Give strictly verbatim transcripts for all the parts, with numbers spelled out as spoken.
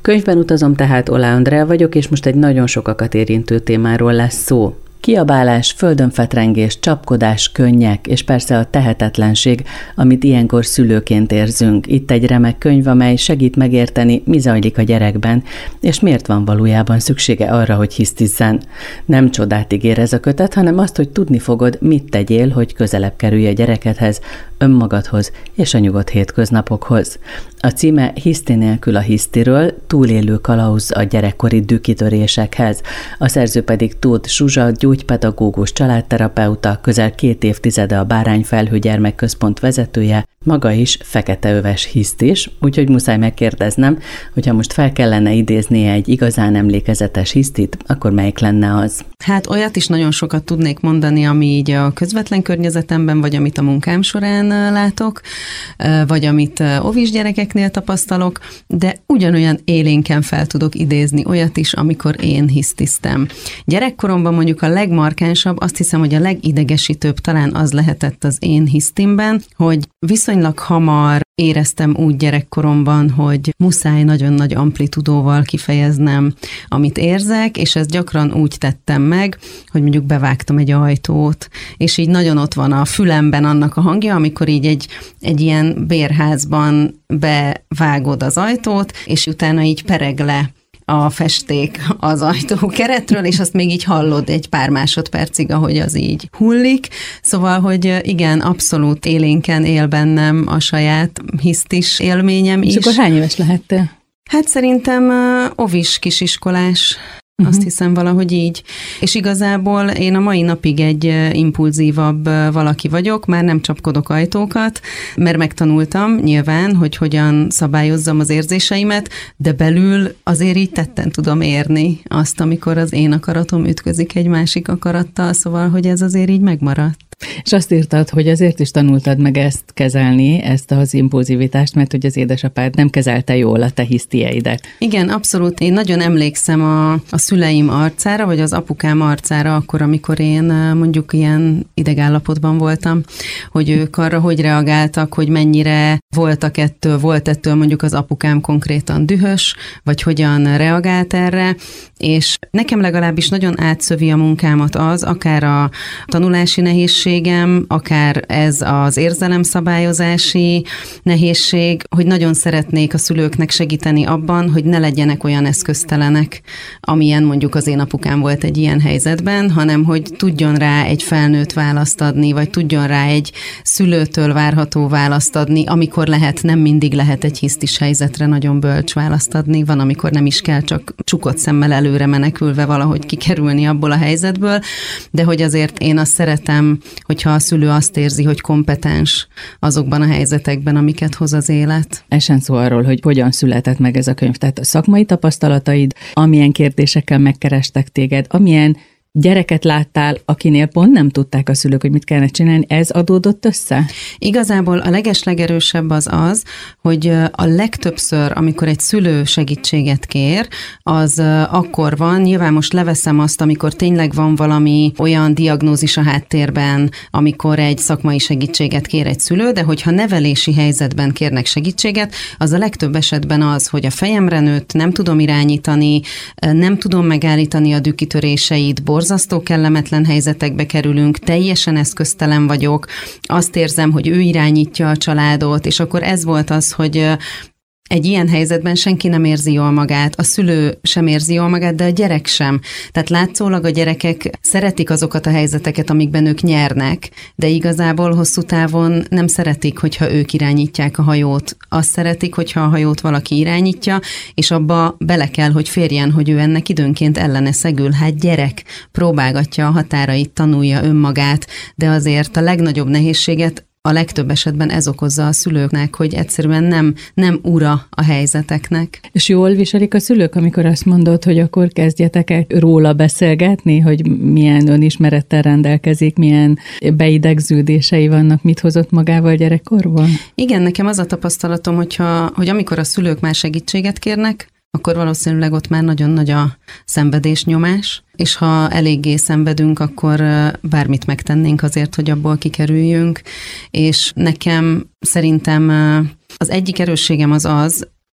Könyvben utazom, tehát Oláh Andrea vagyok, és most egy nagyon sokakat érintő témáról lesz szó. Kiabálás, földönfetrengés, csapkodás, könnyek, és persze a tehetetlenség, amit ilyenkor szülőként érzünk. Itt egy remek könyv, amely segít megérteni, mi zajlik a gyerekben, és miért van valójában szüksége arra, hogy hisztizzen. Nem csodát ígér ez a kötet, hanem azt, hogy tudni fogod, mit tegyél, hogy közelebb kerülj a gyerekedhez, önmagadhoz és a nyugodt hétköznapokhoz. A címe Hiszti nélkül a hisztiről, túlélő kalauz a gyerekkori dühkitörésekhez. A szerző pedig Tóth Zsuzsa, gyógypedagógus, családterapeuta, közel két évtizede a Bárányfelhő Gyermekközpont vezetője, maga is feketeöves hisztis, úgyhogy muszáj megkérdeznem, hogyha most fel kellene idéznie egy igazán emlékezetes hisztit, akkor melyik lenne az? Hát olyat is nagyon sokat tudnék mondani, ami így a közvetlen környezetemben, vagy amit a munkám során látok, vagy amit óvis gyerekeknél tapasztalok, de ugyanolyan élénken fel tudok idézni olyat is, amikor én hisztiztem. Gyerekkoromban mondjuk a legmarkánsabb, azt hiszem, hogy a legidegesítőbb talán az lehetett az én hisztimben, hogy viszonylag hamar éreztem úgy gyerekkoromban, hogy muszáj nagyon nagy amplitudóval kifejeznem, amit érzek, és ezt gyakran úgy tettem meg, hogy mondjuk bevágtam egy ajtót, és így nagyon ott van a fülemben annak a hangja, amikor így egy, egy ilyen bérházban bevágod az ajtót, és utána így pereg le a festék az ajtó keretről, és azt még így hallod egy pár másodpercig, ahogy az így hullik. Szóval, hogy igen, abszolút élénken él bennem a saját hisztis élményem is. És akkor hány éves lehettél? Hát szerintem uh, ovis kisiskolás. Uh-huh. Azt hiszem valahogy így. És igazából én a mai napig egy impulzívabb valaki vagyok, már nem csapkodok ajtókat, mert megtanultam nyilván, hogy hogyan szabályozzam az érzéseimet, de belül azért így tetten tudom érni azt, amikor az én akaratom ütközik egy másik akarattal, szóval, hogy ez azért így megmaradt. És azt írtad, hogy azért is tanultad meg ezt kezelni, ezt az impulzivitást, mert hogy az édesapád nem kezelte jól a te hisztieidet. Igen, abszolút. Én nagyon emlékszem a, a szüleim arcára, vagy az apukám arcára akkor, amikor én mondjuk ilyen idegállapotban voltam, hogy ők arra hogy reagáltak, hogy mennyire voltak ettől, volt ettől mondjuk az apukám konkrétan dühös, vagy hogyan reagált erre, és nekem legalábbis nagyon átszövi a munkámat az, akár a tanulási nehézségem, akár ez az érzelemszabályozási nehézség, hogy nagyon szeretnék a szülőknek segíteni abban, hogy ne legyenek olyan eszköztelenek, amilyen mondjuk az én apukám volt egy ilyen helyzetben, hanem hogy tudjon rá egy felnőtt választ adni, vagy tudjon rá egy szülőtől várható választ adni, amikor lehet, nem mindig lehet egy hisztis helyzetre nagyon bölcs választ adni, van, amikor nem is kell csak csukott szemmel előre menekülve valahogy kikerülni abból a helyzetből, de hogy azért én azt szeretem, hogyha a szülő azt érzi, hogy kompetens azokban a helyzetekben, amiket hoz az élet. Essen szó arról, hogy hogyan született meg ez a könyv. Tehát a szakmai tapasztalataid, amilyen kérdésekkel megkerestek téged, amilyen gyereket láttál, akinél pont nem tudták a szülők, hogy mit kellene csinálni, ez adódott össze? Igazából a legeslegerősebb az az, hogy a legtöbbször, amikor egy szülő segítséget kér, az akkor van, nyilván most leveszem azt, amikor tényleg van valami olyan diagnózis a háttérben, amikor egy szakmai segítséget kér egy szülő, de hogyha nevelési helyzetben kérnek segítséget, az a legtöbb esetben az, hogy a fejemre nőtt, nem tudom irányítani, nem tudom megállítani a dühkitöréseit, borzasztó kellemetlen helyzetekbe kerülünk, teljesen eszköztelen vagyok, azt érzem, hogy ő irányítja a családot, és akkor ez volt az, hogy egy ilyen helyzetben senki nem érzi jól magát, a szülő sem érzi jól magát, de a gyerek sem. Tehát látszólag a gyerekek szeretik azokat a helyzeteket, amikben ők nyernek, de igazából hosszú távon nem szeretik, hogyha ők irányítják a hajót. Azt szeretik, hogyha a hajót valaki irányítja, és abba bele kell, hogy férjen, hogy ő ennek időnként ellene szegül. Hát gyerek próbálgatja a határait, tanulja önmagát, de azért a legnagyobb nehézséget a legtöbb esetben ez okozza a szülőknek, hogy egyszerűen nem, nem ura a helyzeteknek. És jól viselik a szülők, amikor azt mondod, hogy akkor kezdjetek el róla beszélgetni, hogy milyen önismerettel rendelkezik, milyen beidegződései vannak, mit hozott magával gyerekkorban? Igen, nekem az a tapasztalatom, hogyha, hogy amikor a szülők már segítséget kérnek, akkor valószínűleg ott már nagyon nagy a szenvedésnyomás, és ha eléggé szenvedünk, akkor bármit megtennénk azért, hogy abból kikerüljünk, és nekem szerintem az egyik erősségem az az,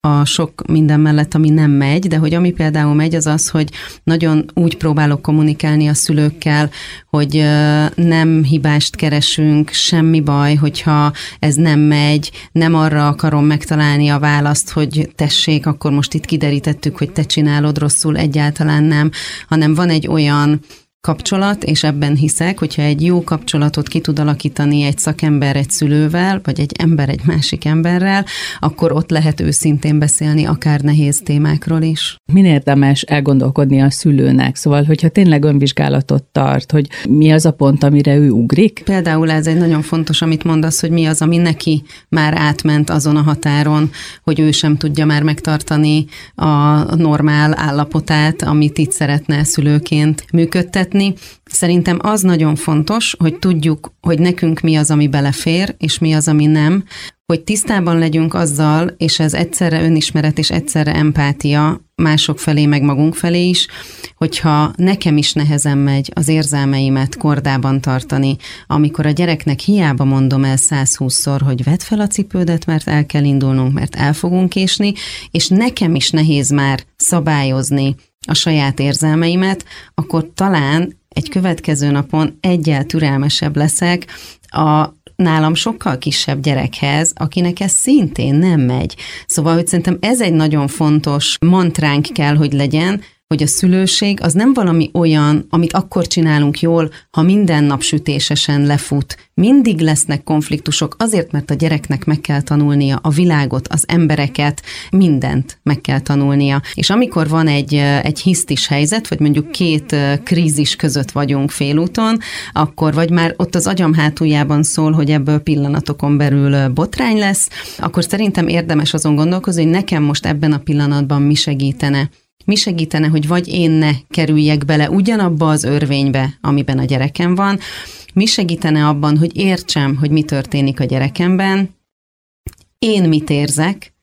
a sok minden mellett, ami nem megy, de hogy ami például megy, az az, hogy nagyon úgy próbálok kommunikálni a szülőkkel, hogy nem hibást keresünk, semmi baj, hogyha ez nem megy, nem arra akarom megtalálni a választ, hogy tessék, akkor most itt kiderítettük, hogy te csinálod rosszul, egyáltalán nem, hanem van egy olyan kapcsolat, és ebben hiszek, hogyha egy jó kapcsolatot ki tud alakítani egy szakember egy szülővel, vagy egy ember egy másik emberrel, akkor ott lehet őszintén beszélni akár nehéz témákról is. Min érdemes elgondolkodni a szülőnek? Szóval, hogyha tényleg önvizsgálatot tart, hogy mi az a pont, amire ő ugrik? Például ez egy nagyon fontos, amit mondasz, hogy mi az, ami neki már átment azon a határon, hogy ő sem tudja már megtartani a normál állapotát, amit itt szeretne szülőként működtetni. Szerintem az nagyon fontos, hogy tudjuk, hogy nekünk mi az, ami belefér, és mi az, ami nem, hogy tisztában legyünk azzal, és ez egyszerre önismeret és egyszerre empátia mások felé, meg magunk felé is, hogyha nekem is nehezen megy az érzelmeimet kordában tartani, amikor a gyereknek hiába mondom el százhúszszor, hogy vedd fel a cipődet, mert el kell indulnunk, mert el fogunk késni, és nekem is nehéz már szabályozni a saját érzelmeimet, akkor talán egy következő napon egyel türelmesebb leszek a nálam sokkal kisebb gyerekhez, akinek ez szintén nem megy. Szóval, hogy szerintem ez egy nagyon fontos mantránk kell, hogy legyen, hogy a szülőség az nem valami olyan, amit akkor csinálunk jól, ha minden nap sütésesen lefut. Mindig lesznek konfliktusok, azért, mert a gyereknek meg kell tanulnia a világot, az embereket, mindent meg kell tanulnia. És amikor van egy, egy hisztis helyzet, vagy mondjuk két krízis között vagyunk félúton, akkor vagy már ott az agyam hátuljában szól, hogy ebből pillanatokon belül botrány lesz, akkor szerintem érdemes azon gondolkozni, hogy nekem most ebben a pillanatban mi segítene. Mi segítene, hogy vagy én ne kerüljek bele ugyanabba az örvénybe, amiben a gyerekem van, mi segítene abban, hogy értsem, hogy mi történik a gyerekemben, én mit érzek,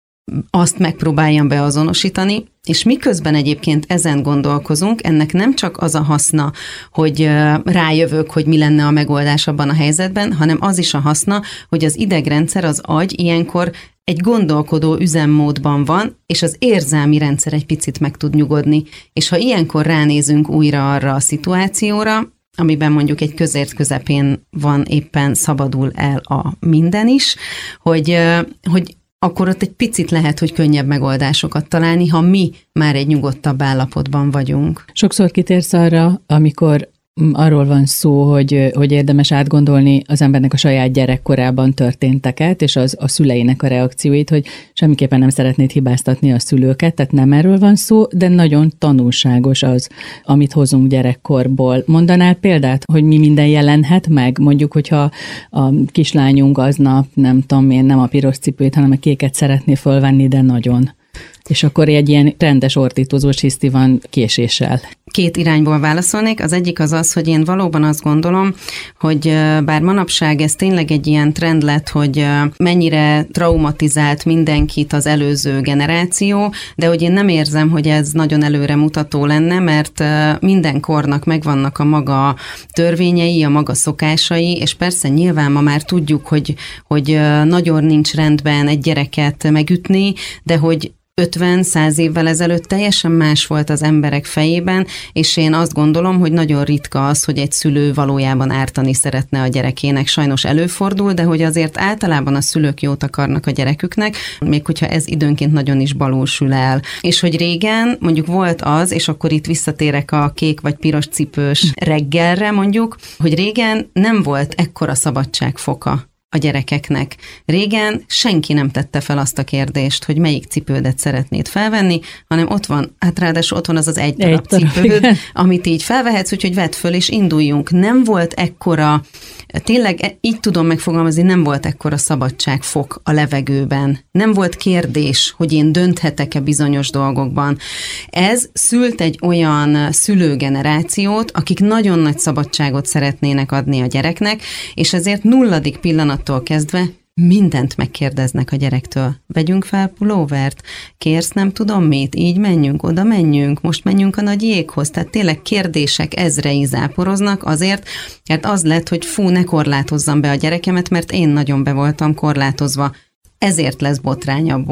azt megpróbáljam beazonosítani, és miközben egyébként ezen gondolkozunk, ennek nem csak az a haszna, hogy rájövök, hogy mi lenne a megoldás abban a helyzetben, hanem az is a haszna, hogy az idegrendszer, az agy ilyenkor egy gondolkodó üzemmódban van, és az érzelmi rendszer egy picit meg tud nyugodni. És ha ilyenkor ránézünk újra arra a szituációra, amiben mondjuk egy közért közepén van, éppen szabadul el a minden is, hogy, hogy akkor ott egy picit lehet, hogy könnyebb megoldásokat találni, ha mi már egy nyugodtabb állapotban vagyunk. Sokszor kitérsz arra, amikor arról van szó, hogy, hogy érdemes átgondolni az embernek a saját gyerekkorában történteket, és az a szüleinek a reakcióit, hogy semmiképpen nem szeretnéd hibáztatni a szülőket, tehát nem erről van szó, de nagyon tanulságos az, amit hozunk gyerekkorból. Mondanál példát, hogy mi minden jelenhet meg? Mondjuk, hogyha a kislányunk aznap, nem tudom én, nem a piros cipőt, hanem a kéket szeretné fölvenni, de nagyon. És akkor egy ilyen rendes ordítozós hiszti van késéssel. Két irányból válaszolnék. Az egyik az az, hogy én valóban azt gondolom, hogy bár manapság ez tényleg egy ilyen trend lett, hogy mennyire traumatizált mindenkit az előző generáció, de hogy én nem érzem, hogy ez nagyon előremutató lenne, mert minden kornak megvannak a maga törvényei, a maga szokásai, és persze nyilván ma már tudjuk, hogy, hogy nagyon nincs rendben egy gyereket megütni, de hogy ötven-száz évvel ezelőtt teljesen más volt az emberek fejében, és én azt gondolom, hogy nagyon ritka az, hogy egy szülő valójában ártani szeretne a gyerekének. Sajnos előfordul, de hogy azért általában a szülők jót akarnak a gyereküknek, még hogyha ez időnként nagyon is balul sül el. És hogy régen mondjuk volt az, és akkor itt visszatérek a kék vagy piros cipős reggelre mondjuk, hogy régen nem volt ekkora szabadságfoka a gyerekeknek. Régen senki nem tette fel azt a kérdést, hogy melyik cipődet szeretnéd felvenni, hanem ott van, hát ráadásul ott van az az egy darab egy cipőd, amit így felvehetsz, úgyhogy vedd föl és induljunk. Nem volt ekkora, tényleg így tudom megfogalmazni, nem volt ekkora szabadságfok a levegőben. Nem volt kérdés, hogy én dönthetek-e bizonyos dolgokban. Ez szült egy olyan szülőgenerációt, akik nagyon nagy szabadságot szeretnének adni a gyereknek, és ezért nulladik pillanattól kezdve mindent megkérdeznek a gyerektől. Vegyünk fel pulóvert, kérsz nem tudom mit, így menjünk, oda menjünk, most menjünk a nagy jéghoz. Tehát tényleg kérdések ezrei záporoznak azért, mert az lett, hogy fú, ne korlátozzam be a gyerekemet, mert én nagyon be voltam korlátozva. Ezért lesz botrány abból,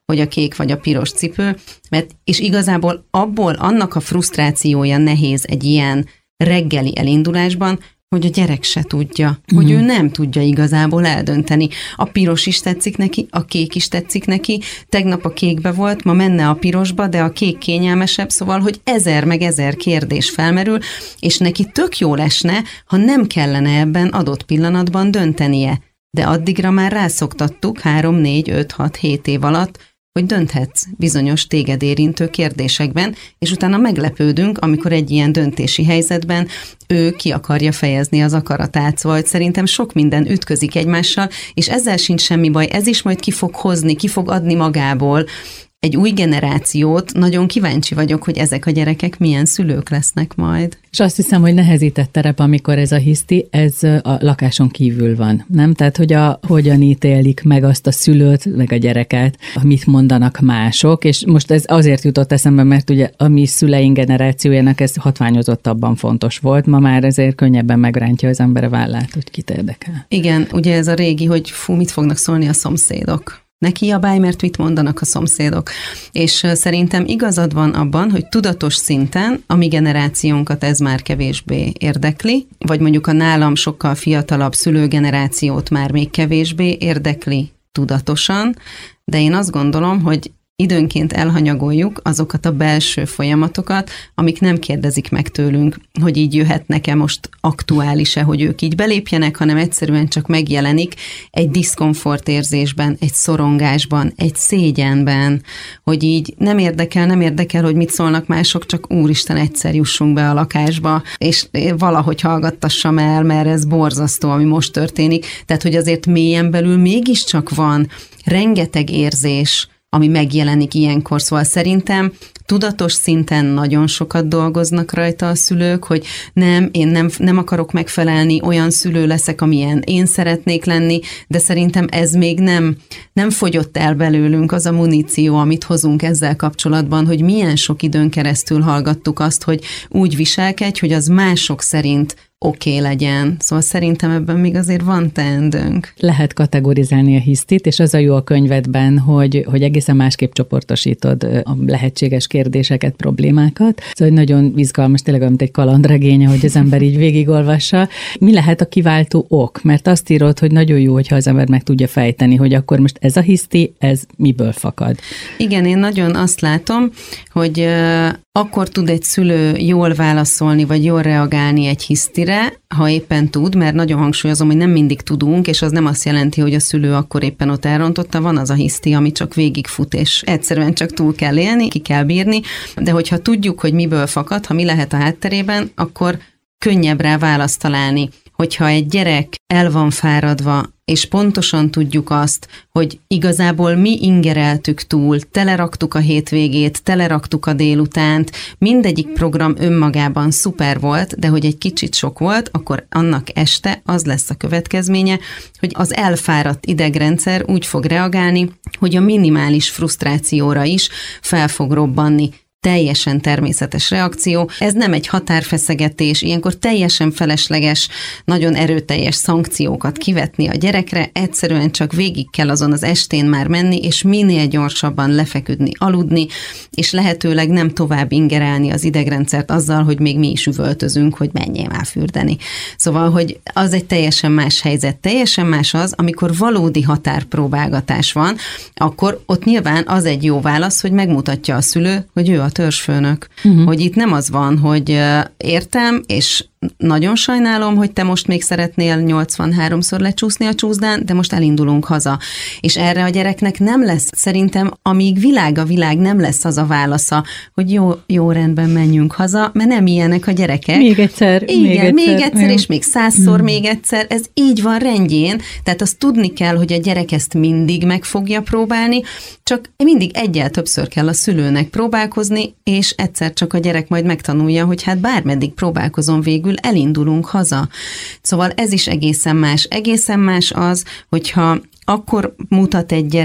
hogy a kék vagy a piros cipő, mert és igazából abból annak a frusztrációja nehéz egy ilyen reggeli elindulásban, hogy a gyerek se tudja, hogy uh-huh. ő nem tudja igazából eldönteni. A piros is tetszik neki, a kék is tetszik neki, tegnap a kékbe volt, ma menne a pirosba, de a kék kényelmesebb, szóval, hogy ezer meg ezer kérdés felmerül, és neki tök jó lesne, ha nem kellene ebben adott pillanatban döntenie. De addigra már rászoktattuk három, négy, öt, hat, hét év alatt, hogy dönthetsz bizonyos téged érintő kérdésekben, és utána meglepődünk, amikor egy ilyen döntési helyzetben ő ki akarja fejezni az akaratát. Szóval szerintem sok minden ütközik egymással, és ezzel sincs semmi baj, ez is majd ki fog hozni, ki fog adni magából egy új generációt. Nagyon kíváncsi vagyok, hogy ezek a gyerekek milyen szülők lesznek majd. És azt hiszem, hogy nehezített terep, amikor ez a hiszti, ez a lakáson kívül van, nem? Tehát, hogy a, hogyan ítélik meg azt a szülőt, meg a gyereket, mit mondanak mások, és most ez azért jutott eszembe, mert ugye a mi szüleink generációjának ez hatványozottabban fontos volt, ma már ezért könnyebben megrántja az ember a vállát, hogy kit érdekel. Igen, ugye ez a régi, hogy fú, mit fognak szólni a szomszédok. Ne kiabálj, mert mit mondanak a szomszédok. És szerintem igazad van abban, hogy tudatos szinten a mi generációnkat ez már kevésbé érdekli, vagy mondjuk a nálam sokkal fiatalabb szülőgenerációt már még kevésbé érdekli tudatosan, de én azt gondolom, hogy időnként elhanyagoljuk azokat a belső folyamatokat, amik nem kérdezik meg tőlünk, hogy így jöhetnek-e most aktuális-e, hogy ők így belépjenek, hanem egyszerűen csak megjelenik egy diszkomfort érzésben, egy szorongásban, egy szégyenben, hogy így nem érdekel, nem érdekel, hogy mit szólnak mások, csak úristen, egyszer jussunk be a lakásba, és valahogy hallgattassam el, mert ez borzasztó, ami most történik. Tehát, hogy azért mélyen belül mégiscsak van rengeteg érzés, ami megjelenik ilyenkor. Szóval szerintem tudatos szinten nagyon sokat dolgoznak rajta a szülők, hogy nem, én nem, nem akarok megfelelni, olyan szülő leszek, amilyen én szeretnék lenni, de szerintem ez még nem, nem fogyott el belőlünk az a muníció, amit hozunk ezzel kapcsolatban, hogy milyen sok időn keresztül hallgattuk azt, hogy úgy viselkedj, hogy az mások szerint oké okay legyen. Szóval szerintem ebben még azért van teendőnk. Lehet kategorizálni a hisztit, és az a jó a könyvedben, hogy, hogy egészen másképp csoportosítod a lehetséges kérdéseket, problémákat. Szóval nagyon izgalmas, tényleg mint egy kalandregény, hogy az ember így végigolvassa. Mi lehet a kiváltó ok? Mert azt írod, hogy nagyon jó, hogyha az ember meg tudja fejteni, hogy akkor most ez a hiszti, ez miből fakad? Igen, én nagyon azt látom, hogy akkor tud egy szülő jól válaszolni, vagy jól reagálni egy hisztire, ha éppen tud, mert nagyon hangsúlyozom, hogy nem mindig tudunk, és az nem azt jelenti, hogy a szülő akkor éppen ott elrontotta, van az a hiszti, ami csak végigfut, és egyszerűen csak túl kell élni, ki kell bírni, de hogyha tudjuk, hogy miből fakad, ha mi lehet a hátterében, akkor könnyebb rá választ találni. Hogyha egy gyerek el van fáradva, és pontosan tudjuk azt, hogy igazából mi ingereltük túl, teleraktuk a hétvégét, teleraktuk a délutánt, mindegyik program önmagában szuper volt, de hogy egy kicsit sok volt, akkor annak este az lesz a következménye, hogy az elfáradt idegrendszer úgy fog reagálni, hogy a minimális frusztrációra is fel fog robbanni. Teljesen természetes reakció. Ez nem egy határfeszegetés, ilyenkor teljesen felesleges, nagyon erőteljes szankciókat kivetni a gyerekre, egyszerűen csak végig kell azon az estén már menni, és minél gyorsabban lefeküdni, aludni, és lehetőleg nem tovább ingerelni az idegrendszert azzal, hogy még mi is üvöltözünk, hogy menjél már fürdeni. Szóval, hogy az egy teljesen más helyzet, teljesen más az, amikor valódi határpróbálgatás van, akkor ott nyilván az egy jó válasz, hogy megmutatja a szülő, hogy ő a törzsfőnök. Uh-huh. Hogy itt nem az van, hogy értem, és nagyon sajnálom, hogy te most még szeretnél nyolcvanháromszor lecsúszni a csúszdán, de most elindulunk haza. És erre a gyereknek nem lesz, szerintem, amíg világ a világ, nem lesz az a válasza, hogy jó, jó rendben menjünk haza, mert nem ilyenek a gyerekek. Még egyszer. Igen, még egyszer, még egyszer és még százszor mm. még egyszer. Ez így van rendjén, tehát azt tudni kell, hogy a gyerek ezt mindig meg fogja próbálni, csak mindig egyel többször kell a szülőnek próbálkozni, és egyszer csak a gyerek majd megtanulja, hogy hát bármeddig próbálkozom végül, elindulunk haza. Szóval ez is egészen más. Egészen más az, hogyha akkor mutat egy gyerek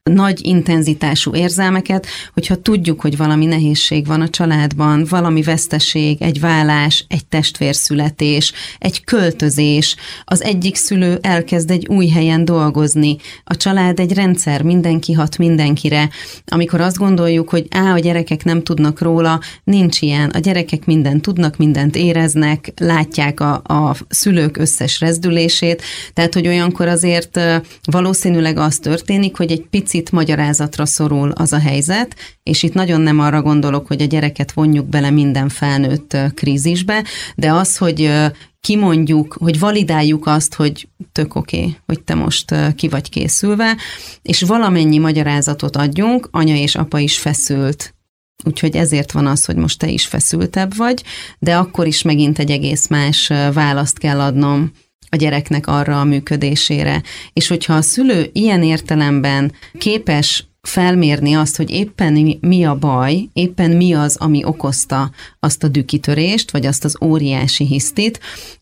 nagy intenzitású érzelmeket, hogyha tudjuk, hogy valami nehézség van a családban, valami veszteség, egy vállás, egy testvérszületés, egy költözés, az egyik szülő elkezd egy új helyen dolgozni, a család egy rendszer, mindenki hat mindenkire. Amikor azt gondoljuk, hogy á, a gyerekek nem tudnak róla, nincs ilyen. A gyerekek mindent tudnak, mindent éreznek, látják a, a szülők összes rezdülését, tehát, hogy olyankor azért valószínűleg az történik, hogy egy picit magyarázatra szorul az a helyzet, és itt nagyon nem arra gondolok, hogy a gyereket vonjuk bele minden felnőtt krízisbe, de az, hogy kimondjuk, hogy validáljuk azt, hogy tök oké, okay, hogy te most ki vagy készülve, és valamennyi magyarázatot adjunk, anya és apa is feszült. Úgyhogy ezért van az, hogy most te is feszültebb vagy, de akkor is megint egy egész más választ kell adnom a gyereknek arra a működésére. És hogyha a szülő ilyen értelemben képes felmérni azt, hogy éppen mi a baj, éppen mi az, ami okozta azt a dühkitörést, vagy azt az óriási hisztit,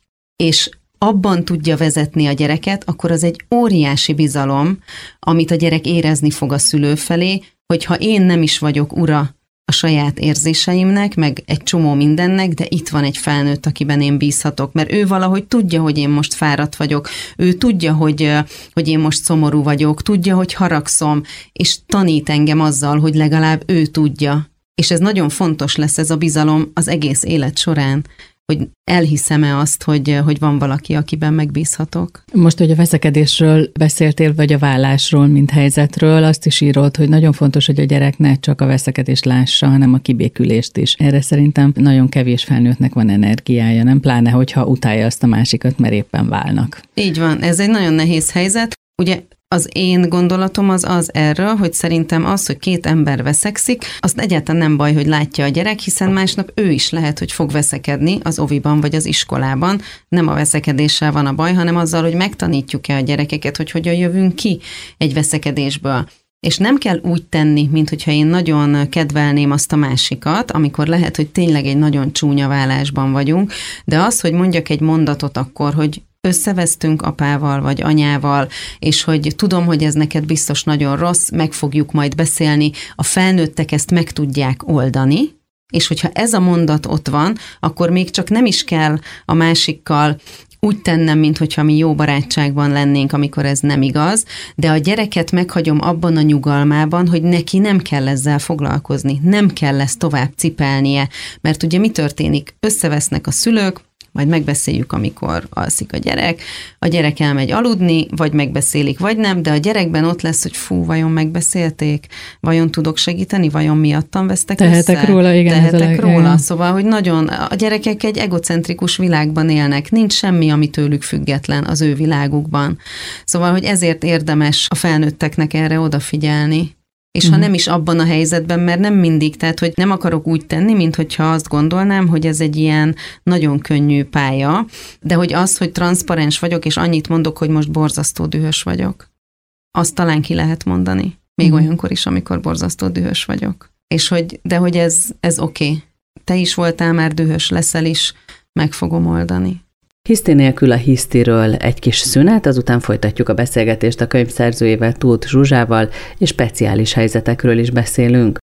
és abban tudja vezetni a gyereket, akkor az egy óriási bizalom, amit a gyerek érezni fog a szülő felé, hogy ha én nem is vagyok ura a saját érzéseimnek, meg egy csomó mindennek, de itt van egy felnőtt, akiben én bízhatok, mert ő valahogy tudja, hogy én most fáradt vagyok, ő tudja, hogy, hogy én most szomorú vagyok, tudja, hogy haragszom, és tanít engem azzal, hogy legalább ő tudja. És ez nagyon fontos lesz, ez a bizalom az egész élet során, hogy elhiszem-e azt, hogy, hogy van valaki, akiben megbízhatok. Most, hogy a veszekedésről beszéltél, vagy a vállásról, mint helyzetről, azt is írod, hogy nagyon fontos, hogy a gyerek ne csak a veszekedést lássa, hanem a kibékülést is. Erre szerintem nagyon kevés felnőttnek van energiája, nem? Pláne, hogyha utálja azt a másikat, mert éppen válnak. Így van, ez egy nagyon nehéz helyzet. Ugye az én gondolatom az az erről, hogy szerintem az, hogy két ember veszekszik, azt egyáltalán nem baj, hogy látja a gyerek, hiszen másnap ő is lehet, hogy fog veszekedni az oviban vagy az iskolában. Nem a veszekedéssel van a baj, hanem azzal, hogy megtanítjuk-e a gyerekeket, hogy hogyan jövünk ki egy veszekedésből. És nem kell úgy tenni, mint hogyha én nagyon kedvelném azt a másikat, amikor lehet, hogy tényleg egy nagyon csúnya válásban vagyunk, de az, hogy mondjak egy mondatot akkor, hogy összevesztünk apával vagy anyával, és hogy tudom, hogy ez neked biztos nagyon rossz, meg fogjuk majd beszélni, a felnőttek ezt meg tudják oldani, és hogyha ez a mondat ott van, akkor még csak nem is kell a másikkal úgy tennem, minthogyha mi jó barátságban lennénk, amikor ez nem igaz, de a gyereket meghagyom abban a nyugalmában, hogy neki nem kell ezzel foglalkozni, nem kell ezt tovább cipelnie, mert ugye mi történik? Összevesznek a szülők, majd megbeszéljük, amikor alszik a gyerek, a gyerek elmegy aludni, vagy megbeszélik, vagy nem, de a gyerekben ott lesz, hogy fú, vajon megbeszélték, vajon tudok segíteni, vajon miattam vesztek Tehetek össze? róla, igen. Tehetek róla, igen. Szóval, hogy nagyon, a gyerekek egy egocentrikus világban élnek, nincs semmi, ami tőlük független az ő világukban. Szóval, hogy ezért érdemes a felnőtteknek erre odafigyelni. És ha nem is abban a helyzetben, mert nem mindig, tehát hogy nem akarok úgy tenni, mint hogyha azt gondolnám, hogy ez egy ilyen nagyon könnyű pálya, de hogy az, hogy transzparens vagyok, és annyit mondok, hogy most borzasztó dühös vagyok, azt talán ki lehet mondani. Még mm. olyankor is, amikor borzasztó dühös vagyok. És hogy, de hogy ez, ez oké. Okay. Te is voltál már dühös, leszel is, meg fogom oldani. Hiszti nélkül a hisztiről egy kis szünet, azután folytatjuk a beszélgetést a könyv szerzőjével, Tóth Zsuzsával, és speciális helyzetekről is beszélünk.